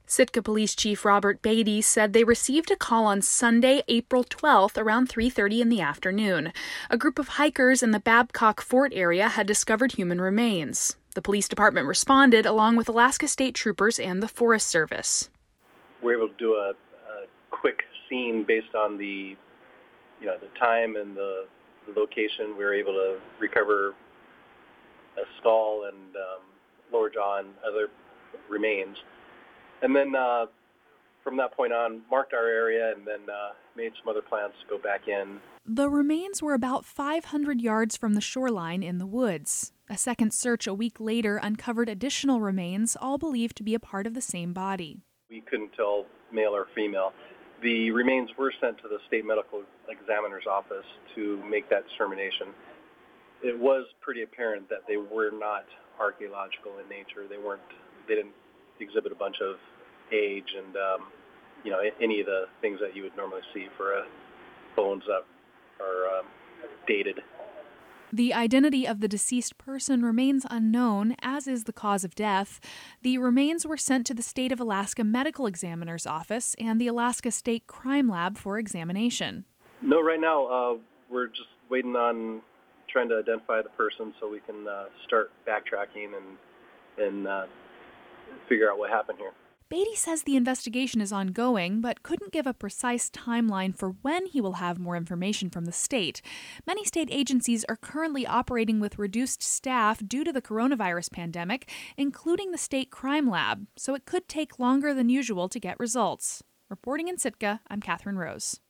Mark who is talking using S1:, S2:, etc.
S1: Sitka Police Chief Robert Beatty said they received a call on Sunday, April 12th around 3:30 in the afternoon. A group of hikers in the Babcock Fort area had discovered human remains. The police department responded along with Alaska State Troopers and the Forest Service.
S2: We're able to do a quick scene based on the time and the location. We were able to recover a skull and lower jaw and other remains. And then from that point on, marked our area and then made some other plans to go back in.
S1: The remains were about 500 yards from the shoreline in the woods. A second search a week later uncovered additional remains, all believed to be a part of the same body.
S2: We couldn't tell male or female. The remains were sent to the state medical examiner's office to make that determination. It was pretty apparent that they were not archaeological in nature. They didn't exhibit a bunch of age and any of the things that you would normally see for bones that are dated.
S1: The identity of the deceased person remains unknown, as is the cause of death. The remains were sent to the State of Alaska Medical Examiner's Office and the Alaska State Crime Lab for examination.
S2: No, right now we're just waiting on trying to identify the person so we can start backtracking and figure out what happened here.
S1: Beatty says the investigation is ongoing, but couldn't give a precise timeline for when he will have more information from the state. Many state agencies are currently operating with reduced staff due to the coronavirus pandemic, including the State Crime Lab, so it could take longer than usual to get results. Reporting in Sitka, I'm Catherine Rose.